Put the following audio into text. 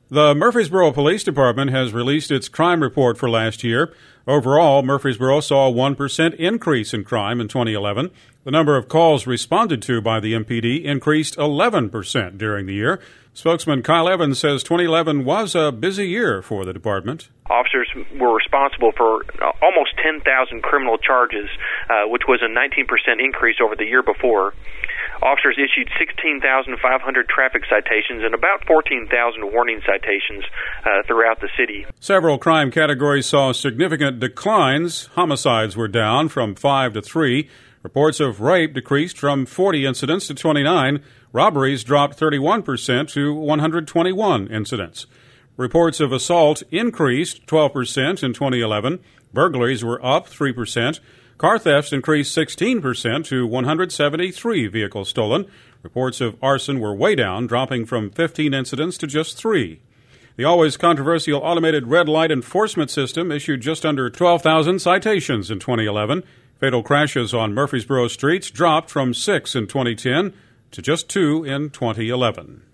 The Murfreesboro Police Department has released its crime report for last year. Overall, Murfreesboro saw a 1% increase in crime in 2011. The number of calls responded to by the MPD increased 11% during the year. Spokesman Kyle Evans says 2011 was a busy year for the department. Officers were responsible for almost 10,000 criminal charges, which was a 19% increase over the year before. Officers issued 16,500 traffic citations and about 14,000 warning citations throughout the city. Several crime categories saw significant declines. Homicides were down from 5 to 3. Reports of rape decreased from 40 incidents to 29. Robberies dropped 31% to 121 incidents. Reports of assault increased 12% in 2011. Burglaries were up 3%. Car thefts increased 16% to 173 vehicles stolen. Reports of arson were way down, dropping from 15 incidents to just 3. The always controversial automated red light enforcement system issued just under 12,000 citations in 2011. Fatal crashes on Murfreesboro streets dropped from 6 in 2010 to just 2 in 2011.